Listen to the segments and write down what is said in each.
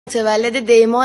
متولد دیماه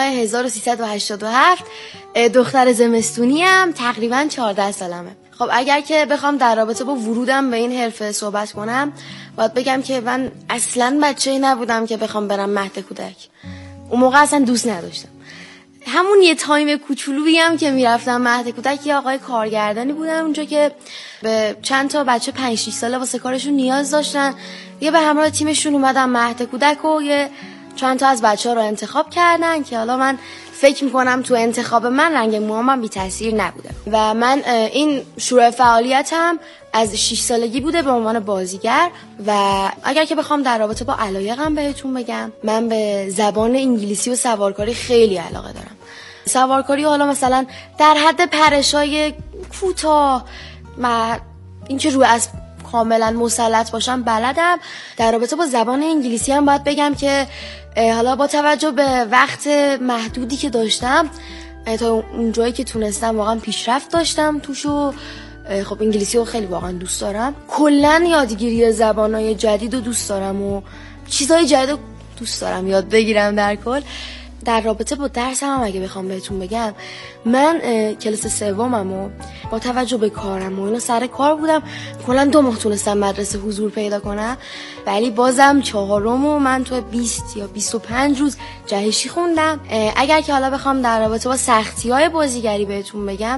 1387، دختر زمستونی ام، تقریبا 14 سالمه. خب اگر که بخوام در رابطه با ورودم به این حرفه صحبت کنم، باید بگم که من اصلا بچه‌ای نبودم که بخوام برم مهد کودک. اون موقع اصلا دوست نداشتم. همون یه تایم کوچولویی هم که میرفتم مهد کودک، یه آقای کارگردانی بودن اونجا که به چند تا بچه 5-6 ساله واسه کارشون نیاز داشتن. یه به همراه تیمشون اومدم مهد کودک و یه چند تا از بچه‌ها رو انتخاب کردن که حالا من فکر میکنم تو انتخاب من رنگ موهام بی تاثیر نبوده و من این شروع فعالیتم از 6 سالگی بوده به عنوان بازیگر. و اگر که بخوام در رابطه با علایقم بهتون بگم، من به زبان انگلیسی و سوارکاری خیلی علاقه دارم. سوارکاری حالا مثلا در حد پرشای کوتاه و اینکه روی اسب کاملا مسلط باشم بلدم. در رابطه با زبان انگلیسی هم باید بگم که حالا با توجه به وقت محدودی که داشتم تا اونجایی که تونستم واقعا پیشرفت داشتم توش و خب انگلیسی رو خیلی واقعا دوست دارم. کلا یادگیری زبانهای جدید رو دوست دارم و چیزهای جدید رو دوست دارم یاد بگیرم. در کل در رابطه با درسم هم اگه بخوام بهتون بگم، من کلاس سومم و با توجه به کارم و اینا سر کار بودم، کلا 2 ماه تونستم مدرسه حضور پیدا کنم، ولی بازم 4م و من تو 20 یا 25 روز جهشی خوندم. اگر که حالا بخوام در رابطه با سختی‌های بازیگری بهتون بگم،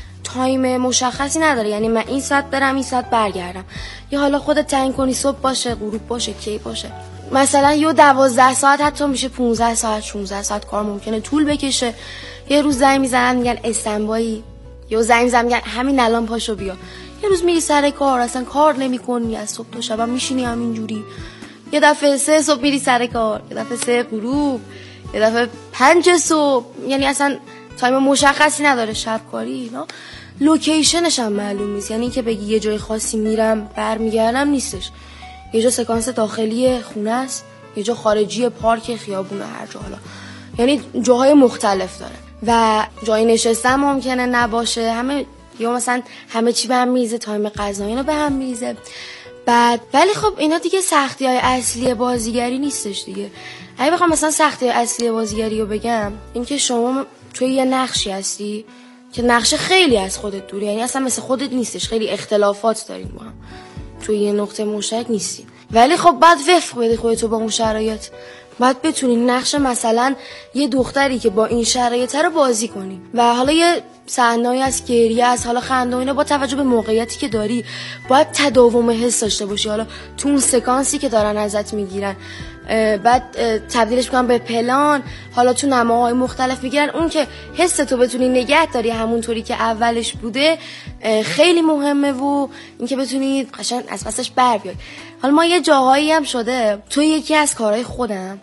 تایم مشخصی نداره، یعنی من این ساعت برم این ساعت برگردم، یا حالا خودت تعیین کنی صبح باشه غروب باشه کی باشه. مثلا یه 12 ساعت حتی میشه 15 ساعت 16 ساعت کار ممکنه طول بکشه. یه روز زنگ میزنن میگن استنبایی، یا زنگ میزنن میگن همین الان پاشو بیا. یه روز میری سر کار اصلا کار نمی‌کنی، از صبح تا شب میشینی همینجوری. یه دفعه 3 صبح میری سر کار، یه دفعه 3 غروب، یه دفعه 5 صبح، یعنی اصلا تایم مشخصی نداره شب کاری اینا. لوکیشنش هم معلوم نیست، یعنی که بگی یه جای خاصی میرم برمیگردم نیستش. یه جا سکانس داخلی خونه است، یه جا خارجی پارک خیابون، هر جا، حالا یعنی جاهای مختلف داره و جای نشستن ممکنه نباشه. یا مثلا همه چی به هم میریزه، تایم غذا اینا به هم میریزه. بعد ولی خب اینا دیگه سختی‌های اصلی بازیگری نیستش دیگه. اگه بخوام مثلا سختی‌های اصلی بازیگری رو بگم، اینکه شما توی یه نقشی هستی که نقش خیلی از خودت دوره، یعنی اصلا مثل خودت نیستش، خیلی اختلافات دارین با هم، توی یه نقطه مشترک نیستی، ولی خب باید وفق بدی خودتو با اون شرایط. باید بتونی نقش مثلا یه دختری که با این شرایط رو بازی کنی و حالا یه صحنه‌ای از گریه از حالا خنده و اینا، با توجه به موقعیتی که داری باید تداوم حس داشته باشی. حالا تو اون سکانسی که دارن ازت میگیرن بعد تبدیلش میکنن به پلان، حالا تو نماهای مختلف میگیرن، اون که حس تو بتونی نگه داری همونطوری که اولش بوده خیلی مهمه و اینکه بتونی قشنگ از پسش بر بیای. حالا ما یه جاهایی هم شده تو یکی از کارهای خودم،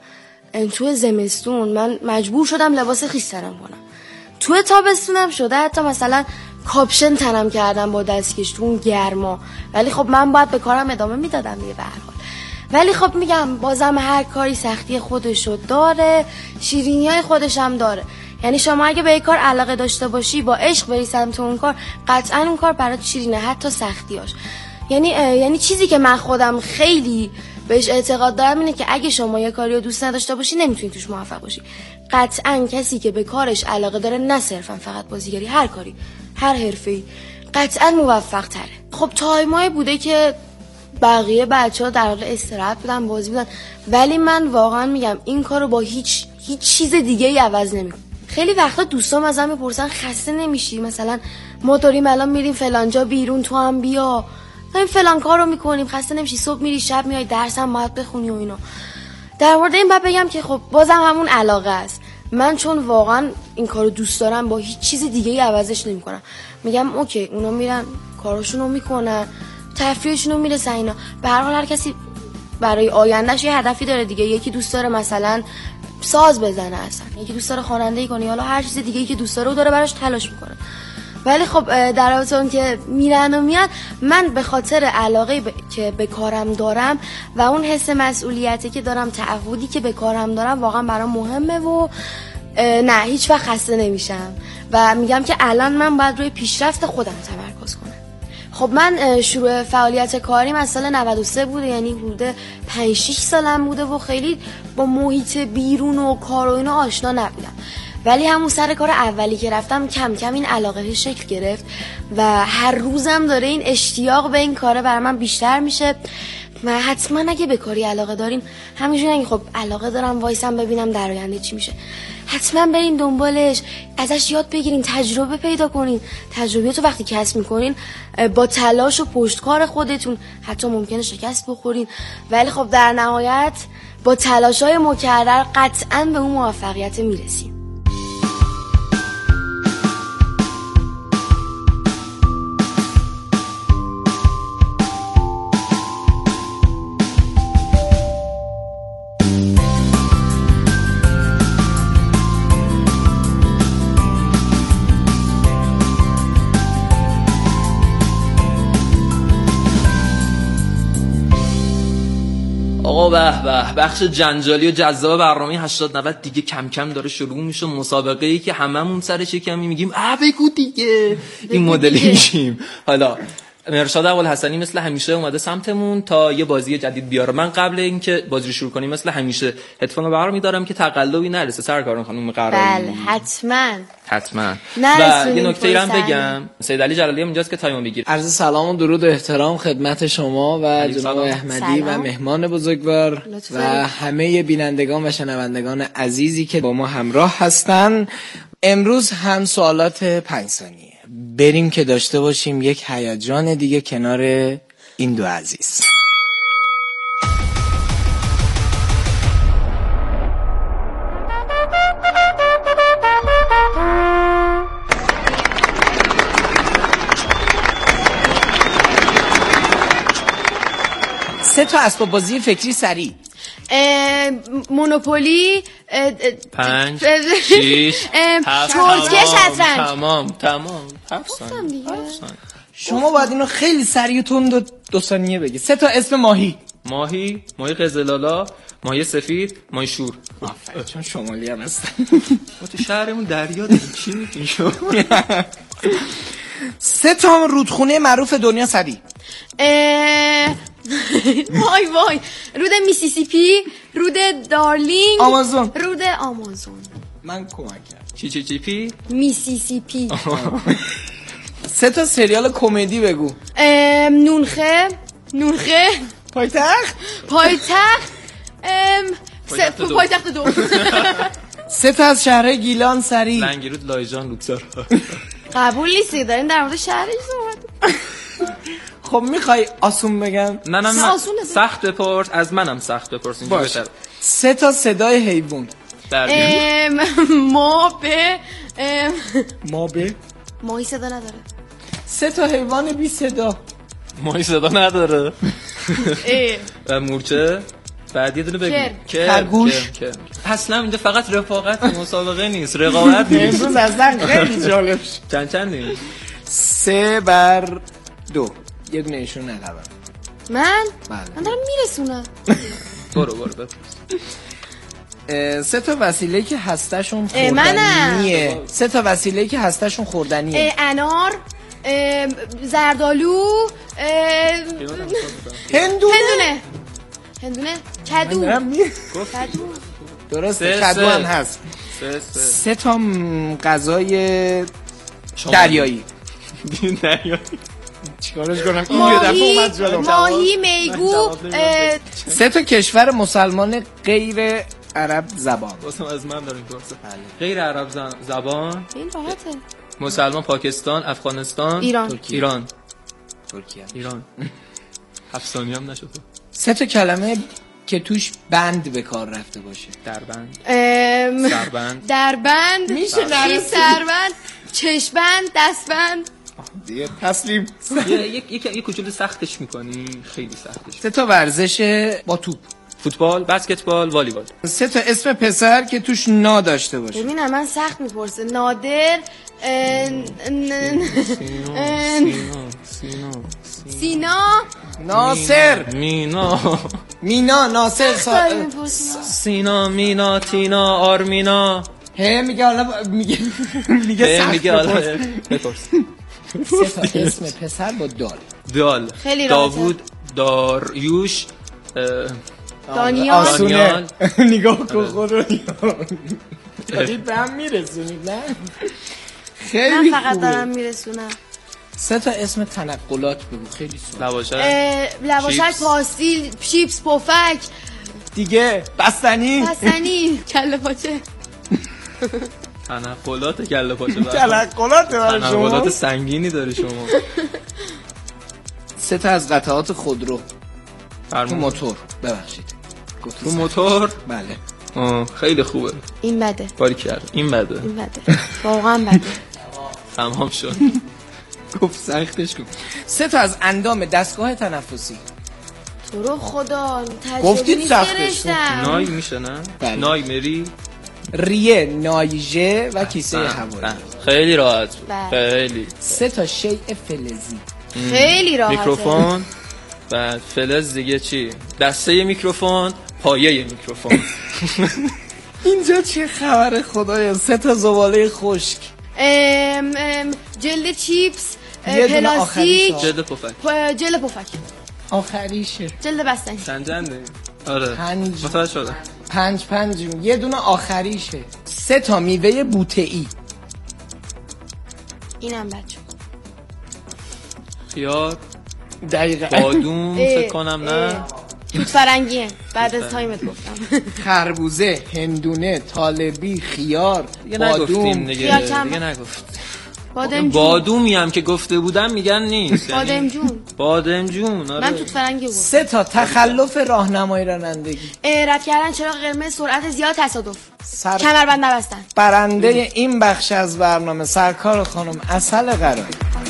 تو زمستون من مجبور شدم لباس خیس تنم کنم، تو تابستونم شده حتی مثلا کاپشن تنم کردم با دستکش تو اون گرما، ولی خب من باید به کارم ادامه میدادم دیگه به هر حال. ولی خب میگم بازم هر کاری سختی خودشو داره، شیرینیای خودش هم داره. یعنی شما اگه به یک کار علاقه داشته باشی، با عشق بری سمت اون کار، قطعا اون کار برات شیرینه، حتی سختیاش. یعنی چیزی که من خودم خیلی بهش اعتقاد دارم اینه که اگه شما یه کاری رو دوست نداشته باشی نمیتونی توش موفق باشی. قطعا کسی که به کارش علاقه داره، نه صرفا فقط بازیگری، هر کاری، هر حرفه‌ای، قطعا موفق تره. خب تایمایی بوده که بقیه بچه‌ها در حال استراحت بودن، بازی بودن، ولی من واقعا میگم این کارو با هیچ چیز دیگه ای عوض نمیکنم. خیلی وقتا دوستام ازم میپرسن خسته نمیشی؟ مثلا ما داریم الان میریم فلان جا بیرون، تو هم بیا، داریم فلان کارو میکنیم، خسته نمیشی؟ صبح میری شب میای، درس هم باید بخونی و اینا. در مورد این باید بگم که خب بازم همون علاقه است. من چون واقعا این کارو دوست دارم با هیچ چیز دیگه ای عوضش نمیکنم. میگم اوکی اونا میرن کاراشونو میکنن، تفریحشونو میرسن اینا. به هر حال هر کسی برای آیندهش یه هدفی داره دیگه. یکی دوست داره مثلا ساز بزنه، اصلا یکی دوست داره خوانندگی کنه، حالا هر چیز دیگه ای که دوست داره و داره براش تلاش میکنه. ولی خب در رابطه اون که میرن و میان، من به خاطر علاقه که به کارم دارم و اون حس مسئولیتی که دارم، تعهدی که به کارم دارم، واقعا برام مهمه و نه هیچ وقت خسته نمیشم و میگم که الان من باید روی پیشرفت خودم تمرکز کنم. خب من شروع فعالیت کاریم از سال 93 بوده، یعنی حدود 5-6 سالم بوده و خیلی با محیط بیرون و کار و اینا آشنا نبودم، ولی همون سر کار اولی که رفتم کم کم این علاقه شکل گرفت و هر روزم داره این اشتیاق به این کاره بر من بیشتر میشه. و حتما اگه به کاری علاقه دارین، همینجوری نگید خب علاقه دارم وایسم ببینم در آینده چی میشه، حتما برین دنبالش، ازش یاد بگیرین، تجربه پیدا کنین. تجربیاتو وقتی کسب میکنین با تلاش و پشتکار خودتون حتی ممکنه شکست بخورین، ولی خب در نهایت با تلاش‌های مکرر قطعاً به اون موفقیت میرسین. آقا به بخش جنجالی و جذاب برنامه 80-90 دیگه کم کم داره شروع میشه. مسابقه ای که هممون سرش کمی میگیم بگو دیگه، این مدلی میشیم. حالا مرشاد ابوالحسنی مثل همیشه اومده سمتمون تا یه بازی جدید بیاره. من قبل اینکه بازی رو شروع کنیم مثل همیشه هدفون رو برمی‌دارم که تقلبی نرسه سرکاران خانم قراری. بله حتما. و یه نکته هم بگم، سید علی جلالی هم اینجاست که تایمو بگیر. عرض سلام و درود و احترام خدمت شما و جناب احمدی و مهمان بزرگوار و همه بینندگان و شنوندگان عزیزی که با ما همراه هستن. امروز هم سوالات 5 ثانیه بریم که داشته باشیم یک هیجان دیگه کنار این دو عزیز. سه تا اسباب بازی فکری سریع. مونوپولی 5 6 7 ترکیه شطرنج. تمام 7 ثانیه. شما باید اینو خیلی سریع و تند 2 ثانیه بگی. 3 تا اسم ماهی قزلالا، ماهی سفید، ماهی شور. آفرین، چون شمالی هم هستن. ما تو شهرمون دریا داریم، چی میگین شما؟ 3 تا رودخونه معروف دنیا سریع. وای رود میسیسیپی، رود دارلینگ، آمازون. رود آمازون. من کمک کردم. چی پی؟ میسیسیپی. 3 تا سریال کمدی بگو. نونخه پایتخت 2. 3 تا از شهرهای گیلان سریع. لنگرود، لایجان، لوکزار. قبول نیستی دارین در مورد شهرش صحبت. خب میخوای آسون بگم؟ نه سخت بپرس، از منم سخت بپرس اینجا بهتره. 3 تا صدای حیوان. ماهی صدا نداره. 3 تا حیوان بی صدا. ماهی صدا نداره. مورچه. بعد یه دونه بگو. خرگوش. اصلا اینجا فقط رفاقت، مسابقه نیست، رقابت نیست. امروز اصلا خیلی جالب. چندیم؟ 3 بر 2. یه دونه ایشون ندارم. من بله. دارم میرسونم. برو بپرس. 3 تا وسیله که هستشون خوردنیه. 3 تا وسیله که هستشون خوردنیه. انار، زردالو، هندونه، کدو. درسته، کدو هم هست. 3 تا غذای دریایی. چیکارش کنم؟ این یه دفعه اومد جلو. ماهی، میگو. 3 تا کشور مسلمان غیر عرب زبان. واسه از من داریم پرسه. غیر عرب زبان. این راحته. مسلمان، پاکستان، افغانستان، ایران. 7 ثانیه هم نشد. 3 تا کلمه که توش بند به کار رفته باشه. دربند میشه نرسید. سربند، چشمبند، دستبند. دیگه تسلیم. یه کوچولو سختش میکنی، خیلی سختش. 3 تا ورزش با توپ. فوتبال، بسکتبال، والیبال. 3 تا اسم پسر که توش نا داشته باشه. ببینم من سخت میپرسه. نادر، سینا، ناصر، مینا، ناصر، سینا، مینا، تینا، آرمینا. میگه حالا میگه حالا بپرس. سه تا اسم پسر با دال. خیلی داوود، داریوش، دانیال. نگاه کن خود رو دارید به هم میرسونید نه؟ خیلی من فقط خوبه. دارم میرسونم. سه تا اسم تنقلات بگو. خیلی سوال. لواشک، پاستیل، چیپس، پفک دیگه بستنی کله پاچه. تنقلات کله پاچه. تنقلات برای شما. تنقلات سنگینی داری شما. سه تا از قطعات خودرو تو موتور. ببخشید تو موتور. بله. خیلی خوبه. این بده. باریکلا. این بده. واقعا بده. تمام شد. گفت سختش کن. سه تا از اندام دستگاه تنفسی. تو رو خدا گفتید سختش. نای میشه نه؟ بله. نای مری، ریه، نایژه و کیسه هوایی. خیلی راحت. خیلی. سه تا شیء فلزی. خیلی راحته. میکروفون و فلز دیگه چی؟ دسته میکروفون، پایه میکروفون. اینجا چه خبر خدایا؟ سه تا زباله خشک. جلد چیپس، پلاستیک، جلد پفک. جلد پفک آخریشه. جلد بستنی. سنجنده. آره. پنج. متوجه شدم. پنج یه دونه آخریشه. سه تا میوه بوته‌ای. اینم بچه. خیار. دقیقاً. بادوم فکر کنم نه. توت فرنگیه. بعد از تایمت گفتم. خربوزه، هندونه، طالبی، خیار، بادوم. دیگه نگفت. بادومی هم که گفته بودم میگن نیست. بادمجون. آره. من توت فرنگی گفتم. سه تا تخلف راهنمای رانندگی. رد کردن چراغ قرمز، سرعت زیاد، تصادف، کمربند نبستن. برنده این بخش از برنامه سرکار خانم عسل قرایی.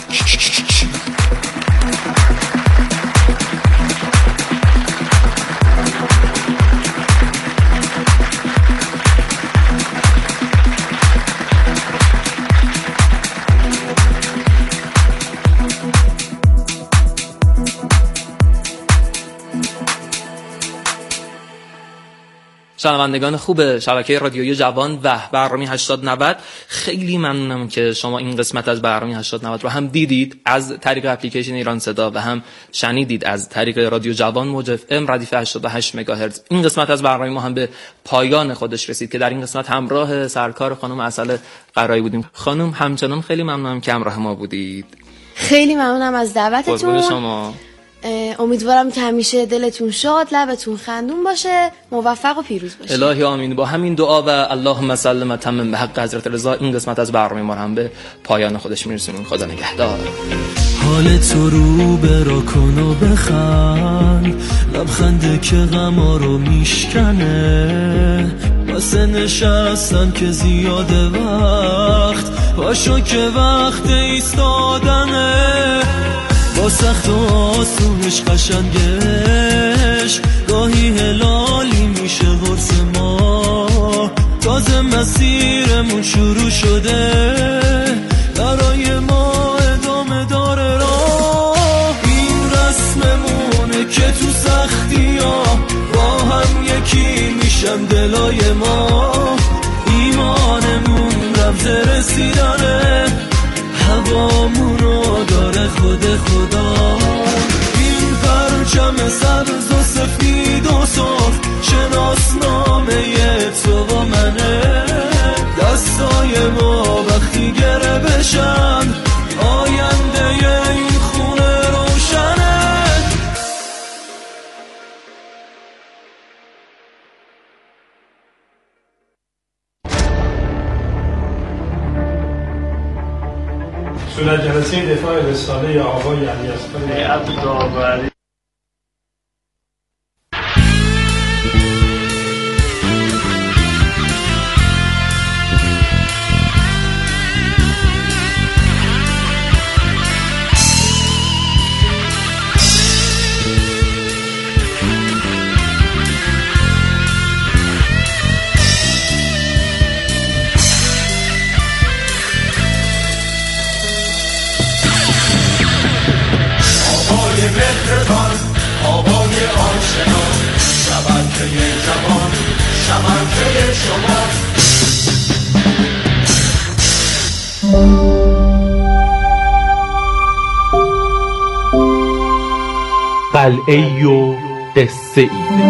شنوندگان خوب شبکه رادیویی جوان و برنامه 8090، خیلی ممنونم که شما این قسمت از برنامه 8090 رو هم دیدید از طریق اپلیکیشن ایران صدا و هم شنیدید از طریق رادیو جوان موج FM ردیف 88 مگاهرتز. این قسمت از برنامه ما هم به پایان خودش رسید که در این قسمت همراه سرکار خانم عسل قرایی بودیم. خانم همچنان خیلی ممنونم که همراه ما بودید. خیلی ممنونم از دعوتتون. شما. امیدوارم که همیشه دلتون شاد، لبتون خندون باشه، موفق و پیروز باشه. الهی آمین. با همین دعا و اللهم صل و تمم به حق حضرت رضا این قسمت از برنامه ما هم به پایان خودش میرسونیم. خدا نگهدار. حال تو رو برا کن و بخند، لبخنده که غما رو میشکنه، واسه نشستن که زیاده وقت، پاشو که وقت ایستادنه، با سخت و آسونش قشنگش، گاهی هلالی میشه قرص ما، تازه مسیرمون شروع شده، برای ما ادامه داره راه، این رسممونه که تو سختی ها با هم یکی میشن دلای ما، ایمانمون رمز رسیدنه، هوامونو داره خود خدا، این پرچم سبز و سفید و سرخ شناسنامه تو و منه، دستای ما وقتی گره بشن آینده این خونه روشنه. صورت جلسه دفاع رساله آقای علیاصغر هیئت داوری آبای آشنا، شبکه جوان، شبکه شما. قلعه‌ای و قصه‌ای.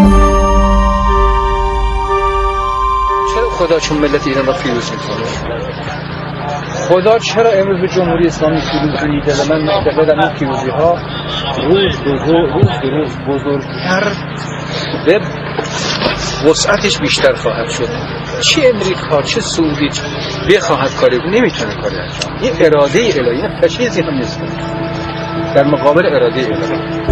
چرا خدا چون ملت ایران را پیروز میکنه؟ خدا چرا امروز به جمهوری اسلامی پیروز میده؟ من معتقدم این پیروزی ها روز به روز بزرگتر به وسعتش بیشتر خواهد شد. چه امریکا چه سعودی بخواهد کاری نمیتونه کاری انجام. این اراده الهی، این چیزی هم نیست در مقابل اراده الهی.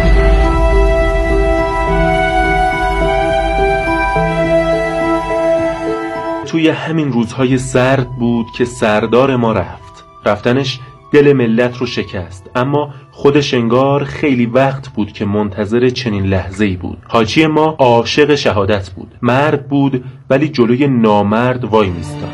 توی همین روزهای سرد بود که سردار ما رفتنش دل ملت رو شکست، اما خودش انگار خیلی وقت بود که منتظر چنین لحظه‌ای بود. حاجی ما عاشق شهادت بود، مرد بود ولی جلوی نامرد وای میستاد.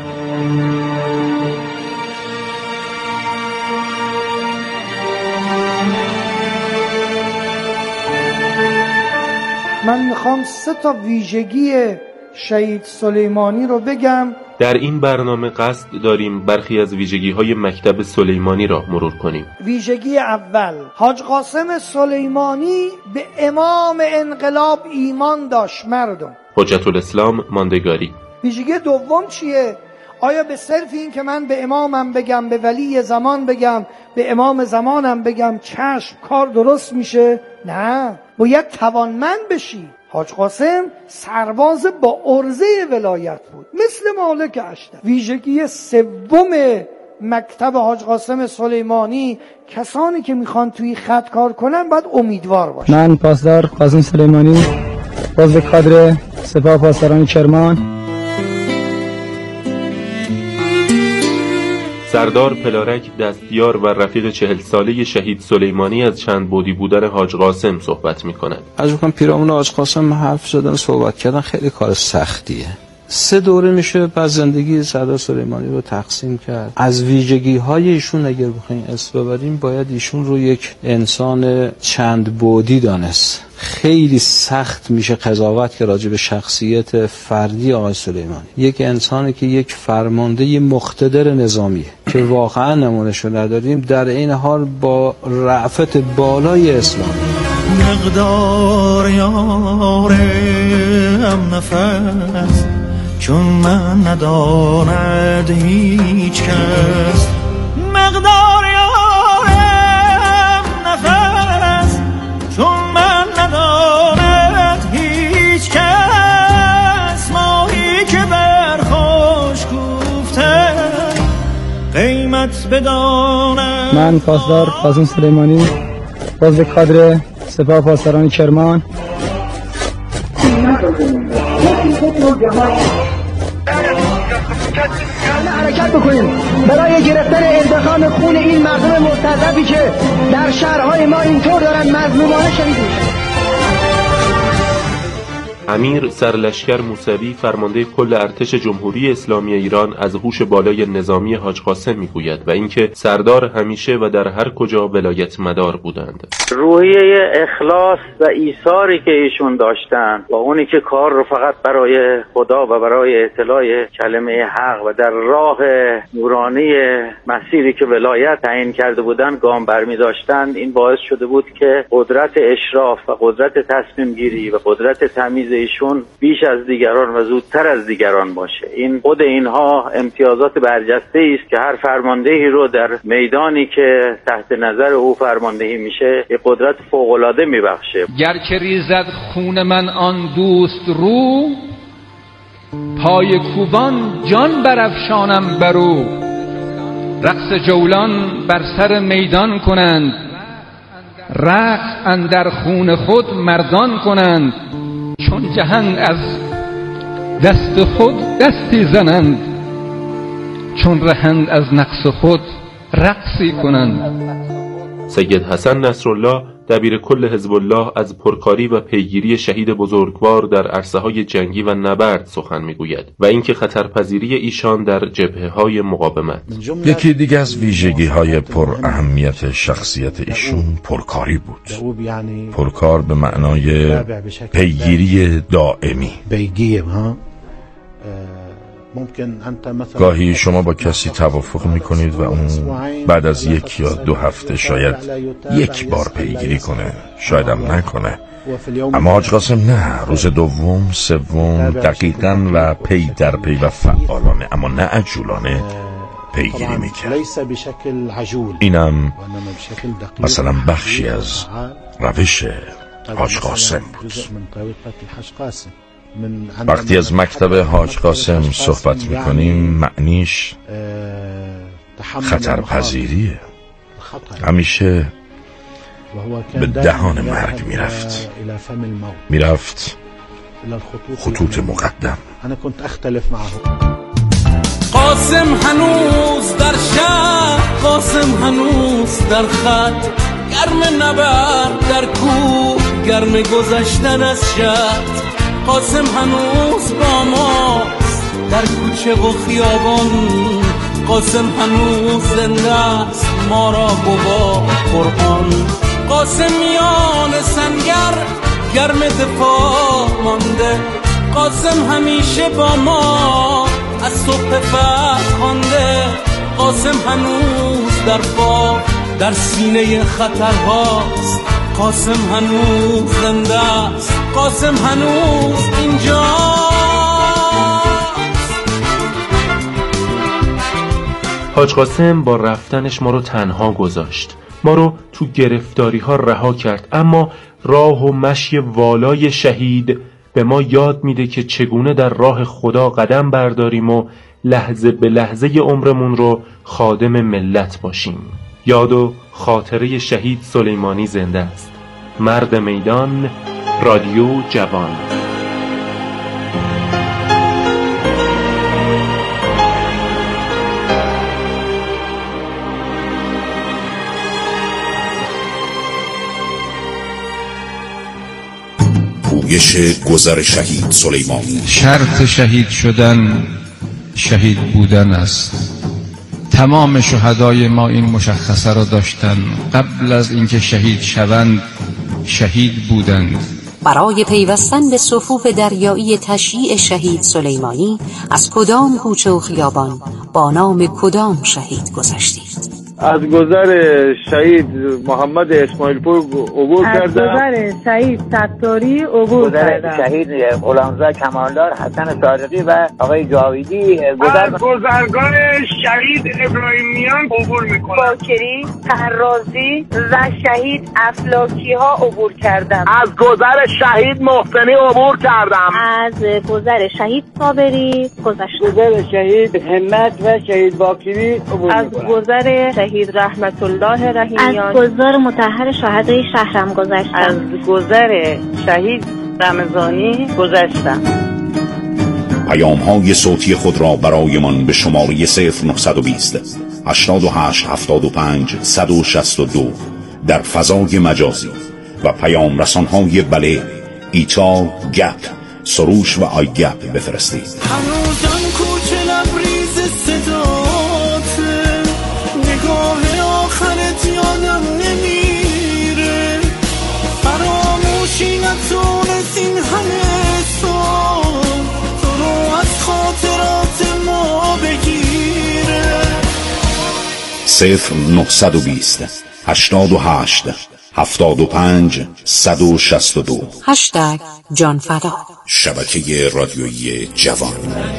من میخوام 3 ویژگی شهید سلیمانی رو بگم. در این برنامه قصد داریم برخی از ویژگی‌های مکتب سلیمانی را مرور کنیم. ویژگی اول، حاج قاسم سلیمانی به امام انقلاب ایمان داشت، مردم. حجت الاسلام ماندگاری. ویژگی دوم چیه؟ آیا به صرف این که من به امامم بگم، به ولی زمان بگم، به امام زمانم بگم چشم کار درست میشه؟ نه، باید توانمند بشی. حاج قاسم سرباز با عرضه ولایت بود، مثل مالک اشتر. ویژگی سوم مکتب حاج قاسم سلیمانی، کسانی که میخوان توی خط کار کنن باید امیدوار باشن. من پاسدار قاسم سلیمانی، عضو کادر سپاه پاسداران کرمان. سردار پلارک دستیار و رفیق 40 ساله شهید سلیمانی از چند بعدی بودن حاج قاسم صحبت می‌کند. از وقتی پیرامون حاج قاسم حرف زدن، صحبت کردن خیلی کار سختیه. 3 دوره میشه بعد زندگی سردار سلیمانی رو تقسیم کرد. از ویژگی‌های ایشون اگر بخوایم اسم ببریم، باید ایشون رو یک انسان چند بعدی دانست. خیلی سخت میشه قضاوت که راجع به شخصیت فردی آقای سلیمانی. یک انسانی که یک فرمانده مقتدر نظامیه که واقعا نمونهشو نداریم، در این حال با رأفت بالای اسلام. مقدار یارم نفس چون من نداند هیچ کس. مقدار یارم نفس چون من نداند هیچ کس. ماهی که بر خوش کوفته قیمت بداند. من پاسدار قاسم سلیمانی، عضو کادر سپاه پاسداران کرمان. حرکت بکنیم برای گرفتن انتقام خون این مردم مستضعفی که در شهرهای ما اینطور دارن مظلومانه شهید میشن. امیر سرلشکر موسوی فرمانده کل ارتش جمهوری اسلامی ایران از هوش بالای نظامی حاج قاسم میگوید و اینکه سردار همیشه و در هر کجا ولایت مدار بودند. روحیه اخلاص و ایثاری که ایشون داشتن و اونی که کار رو فقط برای خدا و برای اطلاع کلمه حق و در راه نورانی مسیری که ولایت تعیین کرده بودن گام برمی داشتن، این باعث شده بود که قدرت اشراف و قدرت تصمیم گیری و قدرت تمیز ایشون بیش از دیگران و زودتر از دیگران باشه. این خود اینها امتیازات برجسته است که هر فرماندهی رو در میدانی که تحت نظر او فرماندهی میشه یک قدرت فوق‌العاده میبخشه. گر که ریزد خون من آن دوست رو، پای کوبان جان برافشانم برو. رقص جولان بر سر میدان کنند، رقص اندر خون خود مردان کنند. چون جهند از دست خود دستی زنند، چون رهند از نقص خود رقصی کنند. سید حسن نصرالله دبیر کل حزب الله از پرکاری و پیگیری شهید بزرگوار در عرصه‌های جنگی و نبرد سخن میگوید و اینکه خطرپذیری ایشان در جبهه‌های مقاومت. یکی دیگه از ویژگی‌های پر اهمیت شخصیت ایشون پرکاری بود. پرکار به معنای پیگیری دائمی. گاهی شما با کسی توافق میکنید و اون بعد از 1 یا 2 هفته شاید 1 بار پیگیری کنه، شاید هم نکنه. اما حاج قاسم نه، روز 2، 3 دقیقاً و پی در پی و فعالانه اما نه عجولانه پیگیری میکرد. اینم مثلا بخشی از روش حاج قاسم بود. وقتی از مکتب حاج قاسم صحبت میکنیم معنیش خطرپذیریه. همیشه به دهان مرگ میرفت خطوط مقدم. قاسم هنوز در شهر، قاسم هنوز در خط، گرم نبرد در کوه، گرم گذشتن از شهر. قاسم هنوز با ماست در کوچه و خیابان، قاسم هنوز زنده است ما را با قرآن. قاسم میان سنگر گرم دفاع مانده، قاسم همیشه با ما از صبح فتح خوانده. قاسم هنوز در پا در سینه خطرهاست، قاسم هنوز زنده است، قاسم هنوز اینجاست. حاج قاسم با رفتنش ما رو تنها گذاشت، ما رو تو گرفتاری ها رها کرد، اما راه و مشی والای شهید به ما یاد میده که چگونه در راه خدا قدم برداریم و لحظه به لحظه عمرمون رو خادم ملت باشیم. یاد و خاطره شهید سلیمانی زنده است. مرد میدان، رادیو جوان. پویش گذر شهید سلیمانی. شرط شهید شدن شهید بودن است. تمام شهدای ما این مشخصه را داشتند، قبل از اینکه شهید شوند شهید بودند. برای پیوستن به صفوف دریایی تشییع شهید سلیمانی از کدام کوچه و خیابان با نام کدام شهید گذشتید؟ از گذر شهید محمد اسماعیل پور عبور کردم. از گذر شهید ستاری عبور کردم. شهید غلامزاده کمالدار، حسن صادقی و آقای جاویدی از گذرگاه شهید ابراهیم میان عبور میکنم. باکری، طرازی و شهید افلاکی ها عبور کردم. از گذر شهید محسنی عبور کردم. از گذر شهید صابری گذشتم. گذر شهید همت و شهید باکری عبور از گذر شهید رحمت الله رحیمیان، از گذر مطهر شهدای شهرم گذشتم. از گذر شهید رمضانی گذشتم. پیام‌های صوتی خود را برایمان به شماره 0920 88 75 162 در فضای مجازی و پیام رسان‌های بله، ایتا، گپ، سروش و آی گپ بفرستید. هنوزم کوچه لبریز صدات، نگاه آخرت یادم نمیره، فراموشی نتونست این همه سال تو رو از خاطرات ما بگیره. 0920 88 75 162 هشتگ جانفدا. شبکه رادیویی جوان.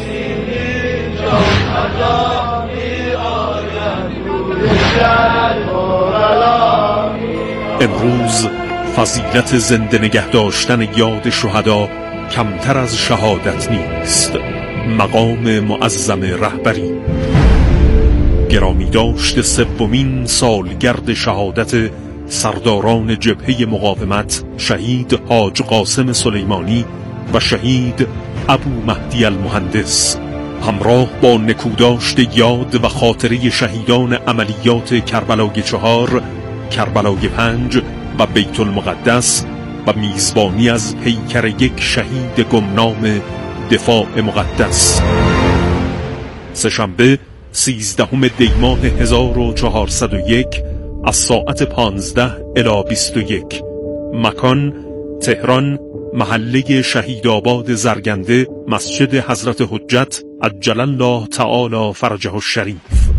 امروز فضیلت زنده نگه داشتن یاد شهدا کمتر از شهادت نیست. مقام معظم رهبری، گرامی داشت 3مین سالگرد شهادت سرداران جبهه مقاومت شهید حاج قاسم سلیمانی و شهید ابو مهدی المهندس، همراه با نکوداشت یاد و خاطره شهیدان عملیات کربلای 4، کربلای 5 و بیت المقدس و میزبانی از پیکر یک شهید گمنام دفاع مقدس. سه‌شنبه 13 دی‌ماه 1401 از ساعت 15 الی 21. مکان تهران، محله شهید آباد زرگنده، مسجد حضرت حجت، عجل الله تعالی فرجه الشریف.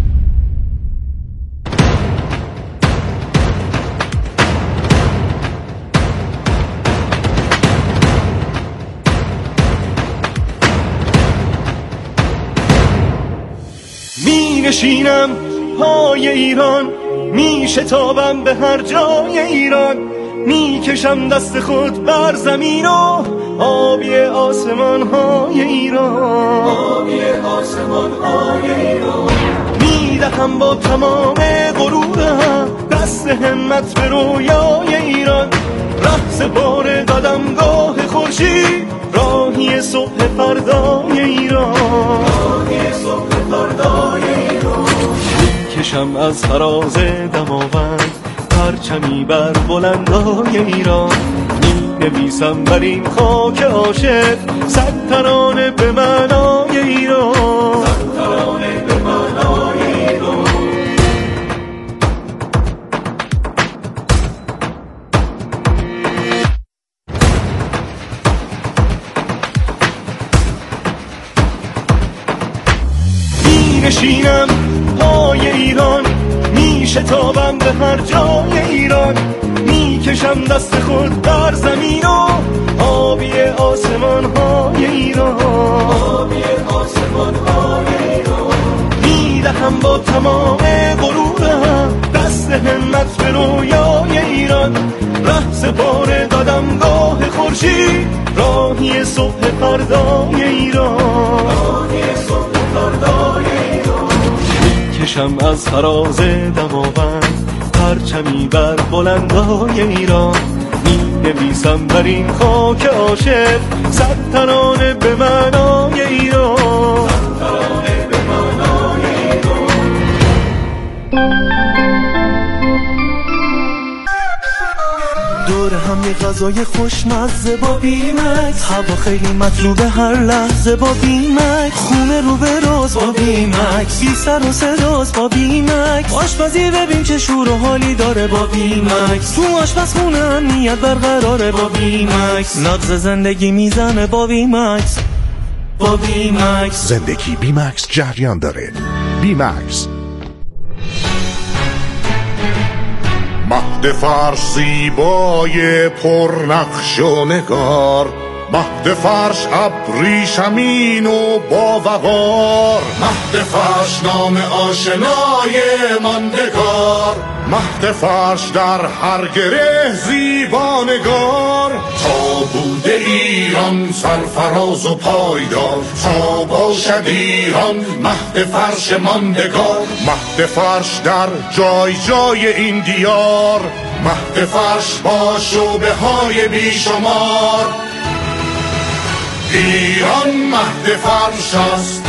می نشینم پای ایران، می شتابم به هر جای ایران، می کشم دست خود بر زمین و آبی آسمان های ایران، آبی آسمان های ایران، می دهم با تمام غرورم دست همت به رویای ایران، رقص بار قدمگاه خورشید، راهی صبح فردای ایران، راهی صبح فردای ایران، کشم از فراز دماوند پرچمی بر بلندای ایران، می نویسم بر این خاک عاشق صد ترانه به معنای ایران، صد ترانه به معنای ایران. می نشینم پای ایران، می شتابم به هر جای ایران، می کشم دست خود بر زمین و آبی آسمان های ایران، آبی آسمان های ایران، می دهم با تمام غرورم دست همت به رویای ایران، رقص بار قدمگاه خورشید، راهی صبح فردای ایران، راهی صبح فردای ایران، کشم از فراز دماوند پرچمی بر بلندای ایران، می نویسم بر این خاک عاشق صد ترانه به معنای ایران، صد ترانه به معنای ایران. دور هم یه غذای خوشمزه با بیمکس، هوا خیلی مطلوبه هر لحظه با بیمکس، خونه رو به راز با بیمکس، بی سر و صداست با بیمکس، آشپزی ببین چه شور و حالی داره با بیمکس، تو آشپزخونه امنیت برقراره با بیمکس، نبض زندگی میزنه با بیمکس، با بیمکس، زندگی بیمکس جریان داره. بیمکس. مهد فرش زیبای پرنقش و نگار، مهد فرش ابریشمین و با وقار، مهد فرش نام آشنای ماندگار، مهد فرش در هر گره زیبانگار، تا بوده ایران سرفراز و پایدار، تا باشد ایران مهد فرش ماندگار، مهد فرش در جای جای این دیار، مهد فرش با شعبه های بیشمار، ایران مهد فرش است.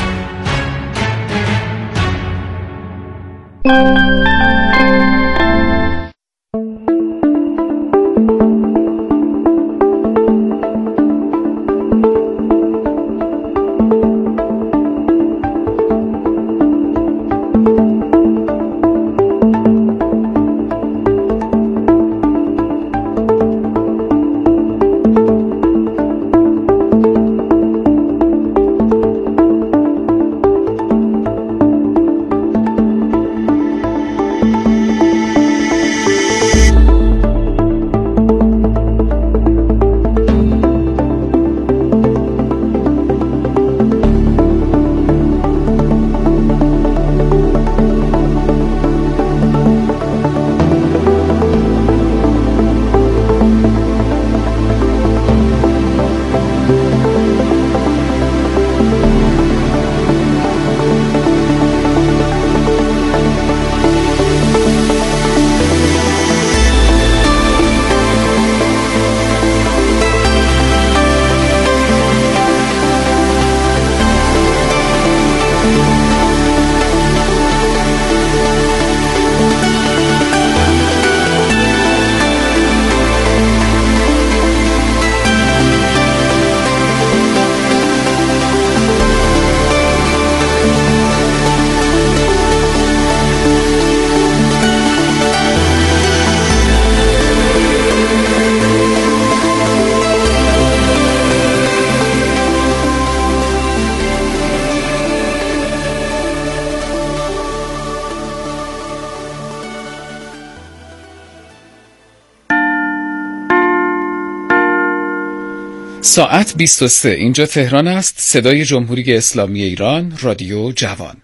ساعت 23 اینجا تهران است. صدای جمهوری اسلامی ایران، رادیو جوان.